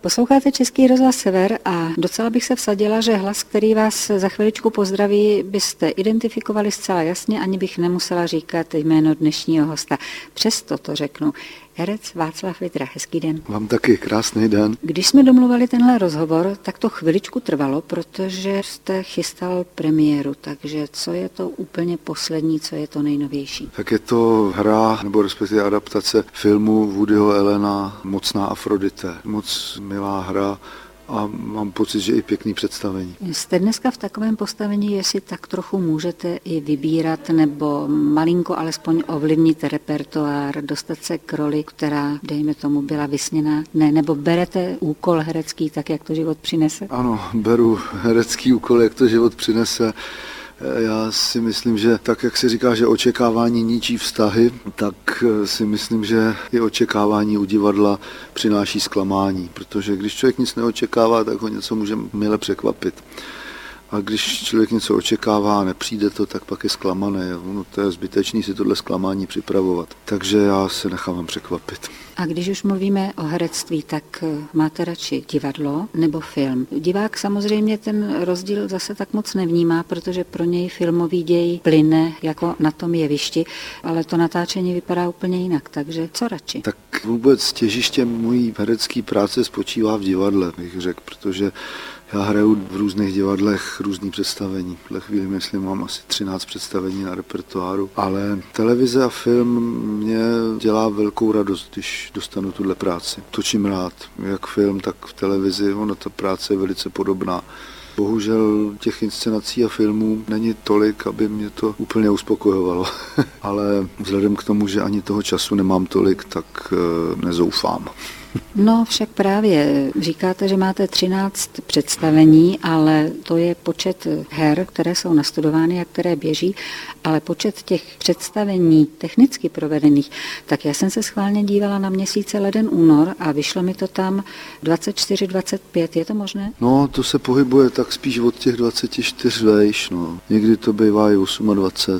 Posloucháte Český rozhlas Sever a docela bych se vsadila, že hlas, který vás za chviličku pozdraví, byste identifikovali zcela jasně, ani bych nemusela říkat jméno dnešního hosta. Přesto to řeknu. Herec Václav Vydra, hezký den. Vám taky krásný den. Když jsme domluvali tenhle rozhovor, tak to chviličku trvalo, protože jste chystal premiéru, takže co je to úplně poslední, co je to nejnovější? Tak je to hra, nebo respektive adaptace filmu Woodyho Allena Mocná Afrodite. Moc milá hra a mám pocit, že i pěkný představení. Jste dneska v takovém postavení, jestli tak trochu můžete i vybírat nebo malinko alespoň ovlivnit repertoár, dostat se k roli, která, dejme tomu, byla vysněná, ne, nebo berete úkol herecký tak, jak to život přinese? Ano, beru herecký úkol, jak to život přinese. Já si myslím, že tak, jak se říká, že očekávání ničí vztahy, tak si myslím, že i očekávání u divadla přináší zklamání, protože když člověk nic neočekává, tak ho něco může mile překvapit. A když člověk něco očekává a nepřijde to, tak pak je zklamaný. No, to je zbytečný si tohle zklamání připravovat. Takže já se nechávám překvapit. A když už mluvíme o herectví, tak máte radši divadlo nebo film? Divák samozřejmě ten rozdíl zase tak moc nevnímá, protože pro něj filmový děj plyne jako na tom jevišti, ale to natáčení vypadá úplně jinak, takže co radši? Tak vůbec těžiště mojí herecké práce spočívá v divadle, bych řekl, protože já hraju v různých divadlech různý představení. V chvíli, myslím, mám asi 13 představení na repertoáru, ale televize a film mě dělá velkou radost, když dostanu tuhle práci. Točím rád, jak film, tak v televizi, ta práce je velice podobná. Bohužel těch inscenací a filmů není tolik, aby mě to úplně uspokojovalo. Ale vzhledem k tomu, že ani toho času nemám tolik, tak nezoufám. No však právě říkáte, že máte 13 představení, ale to je počet her, které jsou nastudovány a které běží, ale počet těch představení technicky provedených, tak já jsem se schválně dívala na měsíce leden, únor a vyšlo mi to tam 24-25, je to možné? No, to se pohybuje tak spíš od těch 24 vejš, no. Někdy to bývá i 28,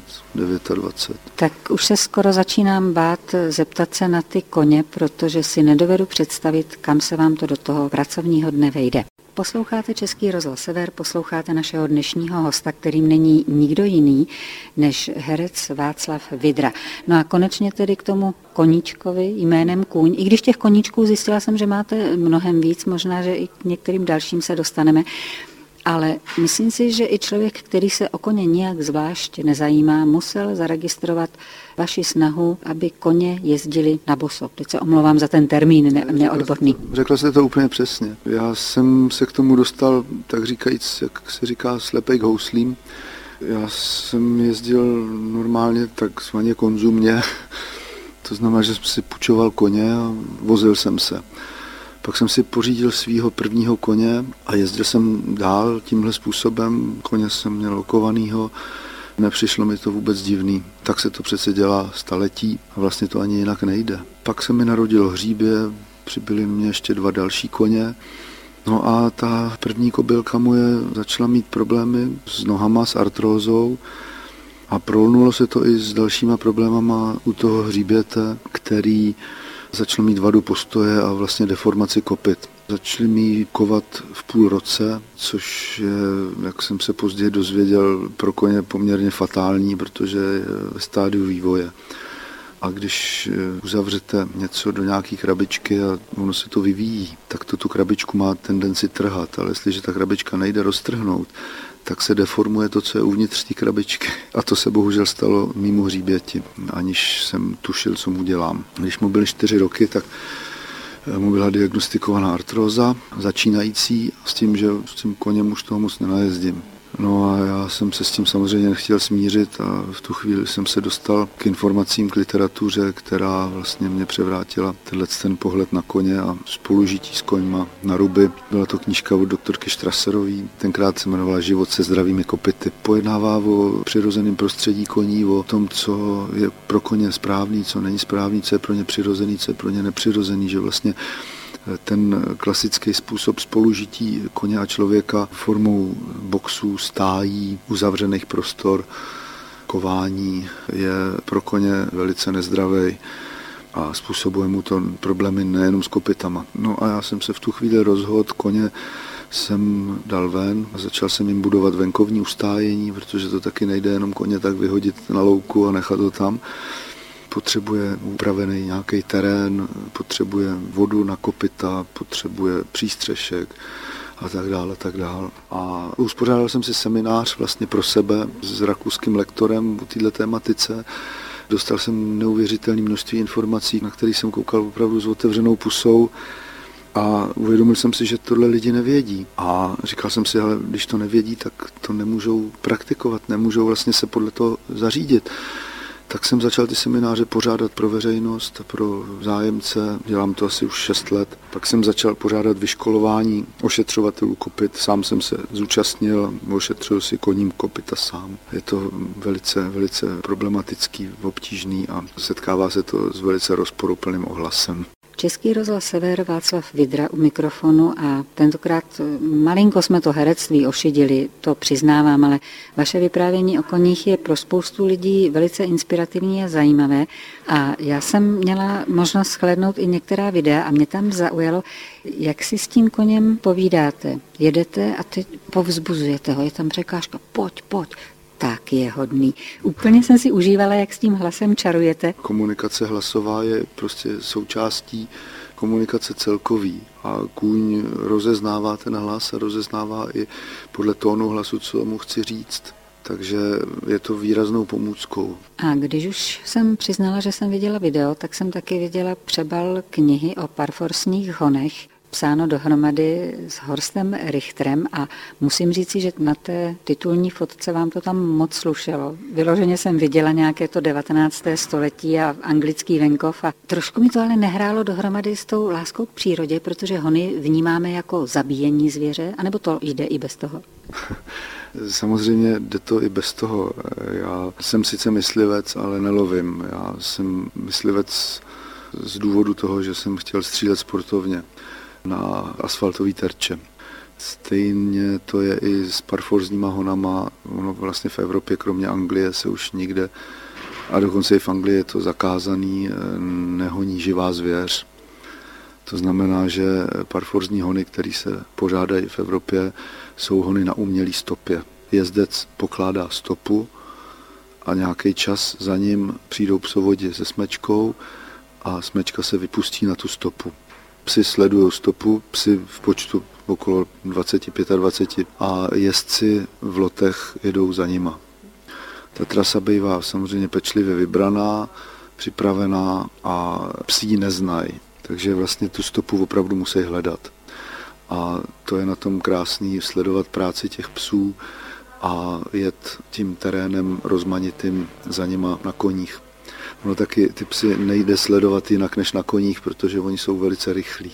29. Tak už se skoro začínám bát zeptat se na ty koně, protože si nedovedu představit, kam se vám to do toho pracovního dne vejde. Posloucháte Český rozhlas Sever, posloucháte našeho dnešního hosta, kterým není nikdo jiný než herec Václav Vydra. No a konečně tedy k tomu koníčkovi jménem Kůň. I když těch koníčků zjistila jsem, že máte mnohem víc, možná, že i k některým dalším se dostaneme. Ale myslím si, že i člověk, který se o koně nijak zvlášť nezajímá, musel zaregistrovat vaši snahu, aby koně jezdili na boso. Teď se omlouvám za ten termín neodborný. Řekla jste to úplně přesně. Já jsem se k tomu dostal, tak říkajíc, jak se říká, slepej k houslím. Já jsem jezdil normálně takzvaně konzumně. To znamená, že jsem si půjčoval koně a vozil jsem se. Pak jsem si pořídil svýho prvního koně a jezdil jsem dál tímhle způsobem. Koně jsem měl lokovanýho, nepřišlo mi to vůbec divný. Tak se to přece dělá staletí a vlastně to ani jinak nejde. Pak se mi narodil hříbě, přibyly mě ještě 2 další koně. No a ta první kobylka moje začala mít problémy s nohama, s artrózou a prolnulo se to i s dalšíma problémama u toho hříběte, který začal mít vadu postoje a vlastně deformaci kopyt. Začali mi kovat v půl roce, což je, jak jsem se později dozvěděl, pro koně poměrně fatální, protože je ve stádiu vývoje. A když uzavřete něco do nějaké krabičky a ono se to vyvíjí, tak to tu krabičku má tendenci trhat, ale jestliže ta krabička nejde roztrhnout, tak se deformuje to, co je uvnitř té krabičky. A to se bohužel stalo mýmu hříběti, aniž jsem tušil, co mu dělám. Když mu byly 4 roky, tak mu byla diagnostikovaná artróza začínající s tím, že s tím koněm už toho moc nenajezdím. No a já jsem se s tím samozřejmě nechtěl smířit a v tu chvíli jsem se dostal k informacím, k literatuře, která vlastně mě převrátila ten pohled na koně a spolužití s koňma na ruby. Byla to knížka od doktorky Strasserový, tenkrát se jmenovala Život se zdravými kopyty. Pojednává o přirozeném prostředí koní, o tom, co je pro koně správný, co není správný, co je pro ně přirozený, co je pro ně nepřirozený, že vlastně ten klasický způsob spolužití koně a člověka formou boxů, stájí, uzavřených prostor, kování je pro koně velice nezdravý. a způsobuje mu to problémy nejenom s kopytama. No a já jsem se v tu chvíli rozhodl, koně jsem dal ven a začal jsem jim budovat venkovní ustájení, protože to taky nejde jenom koně tak vyhodit na louku a nechat ho tam. Potřebuje upravený nějaký terén, potřebuje vodu na kopyta, potřebuje přístřešek a tak dále, tak dále. A uspořádal jsem si seminář vlastně pro sebe s rakouským lektorem o této tématice. Dostal jsem neuvěřitelné množství informací, na které jsem koukal opravdu s otevřenou pusou a uvědomil jsem si, že tohle lidi nevědí. A říkal jsem si, ale když to nevědí, tak to nemůžou praktikovat, nemůžou vlastně se podle toho zařídit. Tak jsem začal ty semináře pořádat pro veřejnost, pro zájemce, dělám to asi už 6 let. Pak jsem začal pořádat vyškolování ošetřovatelů kopyt, sám jsem se zúčastnil, ošetřil si koním kopyta sám. Je to velice problematický, obtížný a setkává se to s velice rozporuplným ohlasem. Český rozhlas Sever, Václav Vidra u mikrofonu a tentokrát malinko jsme to herectví ošidili, to přiznávám, ale vaše vyprávění o koních je pro spoustu lidí velice inspirativní a zajímavé a já jsem měla možnost shlédnout i některá videa a mě tam zaujalo, jak si s tím koněm povídáte. Jedete a teď povzbuzujete ho, je tam překážka, pojď, tak je hodný. Úplně jsem si užívala, jak s tím hlasem čarujete. Komunikace hlasová je prostě součástí komunikace celkový a kůň rozeznává ten hlas a rozeznává i podle tónu hlasu, co mu chci říct. Takže je to výraznou pomůckou. A když už jsem přiznala, že jsem viděla video, tak jsem taky viděla přebal knihy o parforsních honech, psáno dohromady s Horstem Richterem a musím říci, že na té titulní fotce vám to tam moc slušelo. Vyloženě jsem viděla nějaké to 19. století a anglický venkov a trošku mi to ale nehrálo dohromady s tou láskou k přírodě, protože hony vnímáme jako zabíjení zvěře, anebo to jde i bez toho? Samozřejmě jde to i bez toho. Já jsem sice myslivec, ale nelovím. Já jsem myslivec z důvodu toho, že jsem chtěl střílet sportovně na asfaltový terče. Stejně to je i s parforzníma honama. Ono vlastně v Evropě, kromě Anglie, se už nikde, a dokonce i v Anglii je to zakázaný, nehoní živá zvěř. To znamená, že parforzní hony, které se pořádají v Evropě, jsou hony na umělý stopě. Jezdec pokládá stopu a nějaký čas za ním přijdou psovodi se smečkou a smečka se vypustí na tu stopu. Psi sledují stopu, psi v počtu okolo 20-25 a jezdci v lotech jedou za nima. Ta trasa bývá samozřejmě pečlivě vybraná, připravená a psi ji neznají, takže vlastně tu stopu opravdu musí hledat. A to je na tom krásný, sledovat práci těch psů a jet tím terénem rozmanitým za nima na koních. No taky ty psy nejde sledovat jinak než na koních, protože oni jsou velice rychlí.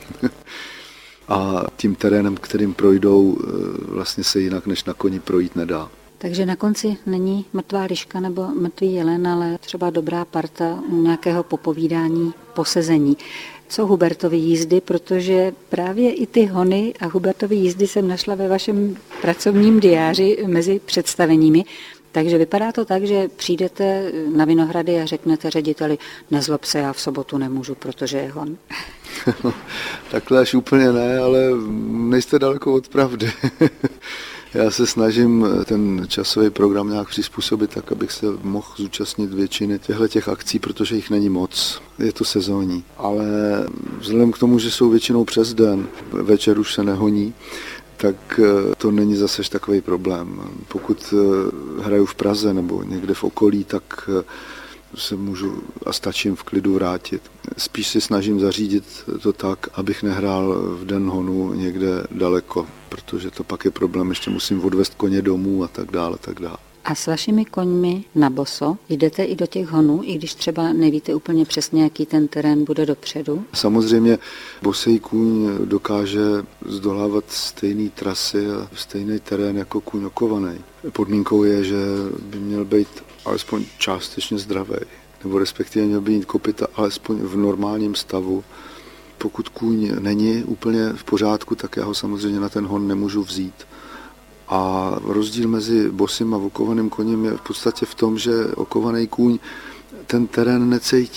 A tím terénem, kterým projdou, vlastně se jinak než na koni projít nedá. Takže na konci není mrtvá liška nebo mrtvý jelen, ale třeba dobrá parta nějakého popovídání, posezení. Co Hubertovy jízdy, protože právě i ty hony a Hubertovy jízdy jsem našla ve vašem pracovním diáři mezi představeními. Takže vypadá to tak, že přijdete na Vinohrady a řeknete řediteli, nezlob se, já v sobotu nemůžu, protože je hon. Takhle až úplně ne, ale nejste daleko od pravdy. Já se snažím ten časový program nějak přizpůsobit tak, abych se mohl zúčastnit většiny těchto akcí, protože jich není moc. Je to sezónní. Ale vzhledem k tomu, že jsou většinou přes den, večer už se nehoní, tak to není zase takový problém. Pokud hraju v Praze nebo někde v okolí, tak se můžu a stačím v klidu vrátit. Spíš si snažím zařídit to tak, abych nehrál v den honu někde daleko, protože to pak je problém, ještě musím odvést koně domů a tak dále, tak dále. A s vašimi koňmi na boso jdete i do těch honů, i když třeba nevíte úplně přesně, jaký ten terén bude dopředu? Samozřejmě bosej kůň dokáže zdolávat stejné trasy a stejný terén jako kůň okovaný. Podmínkou je, že by měl být alespoň částečně zdravý, nebo respektive měl by mít kopyta alespoň v normálním stavu. Pokud kůň není úplně v pořádku, tak já ho samozřejmě na ten hon nemůžu vzít. A rozdíl mezi bosým a okovaným koněm je v podstatě v tom, že okovaný kůň ten terén necítí.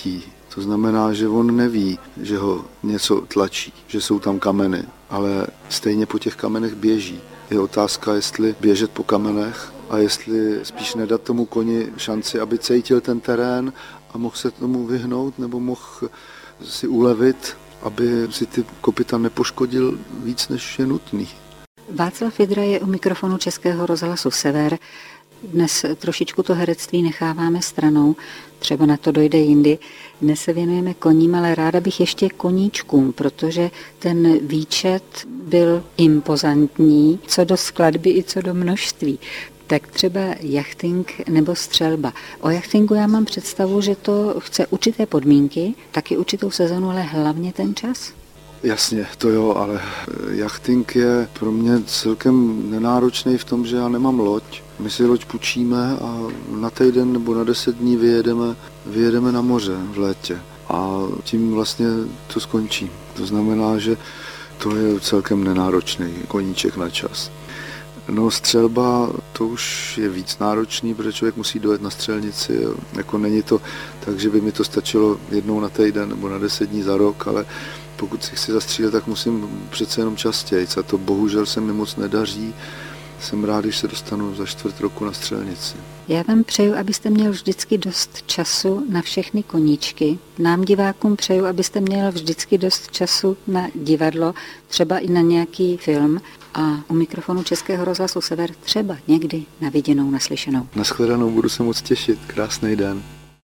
To znamená, že on neví, že ho něco tlačí, že jsou tam kameny, ale stejně po těch kamenech běží. Je otázka, jestli běžet po kamenech a jestli spíš nedat tomu koni šanci, aby cítil ten terén a mohl se tomu vyhnout, nebo mohl si ulevit, aby si ty kopyta nepoškodil víc, než je nutný. Václav Vydra je u mikrofonu Českého rozhlasu Sever. Dnes trošičku to herectví necháváme stranou, třeba na to dojde jindy. Dnes se věnujeme koním, ale ráda bych ještě koníčkům, protože ten výčet byl impozantní, co do skladby i co do množství. Tak třeba jachting nebo střelba. O jachtingu já mám představu, že to chce určité podmínky, taky určitou sezonu, ale hlavně ten čas. Jasně, to jo, ale jachting je pro mě celkem nenáročný v tom, že já nemám loď. My si loď půjčíme a na týden nebo na 10 dní vyjedeme na moře v létě a tím vlastně to skončí. To znamená, že to je celkem nenáročný koníček na čas. No střelba, to už je víc náročný, protože člověk musí dojet na střelnici. Jako není to tak, že by mi to stačilo jednou na týden nebo na 10 dní za rok, ale pokud si chci zastřílet, tak musím přece jenom častěji. A to bohužel se mi moc nedaří. Jsem rád, když se dostanu za 4 roku na střelnici. Já vám přeju, abyste měl vždycky dost času na všechny koníčky. Nám divákům přeju, abyste měl vždycky dost času na divadlo, třeba i na nějaký film. A u mikrofonu Českého rozhlasu Sever třeba někdy na viděnou, naslyšenou. Nashledanou, budu se moc těšit. Krásný den.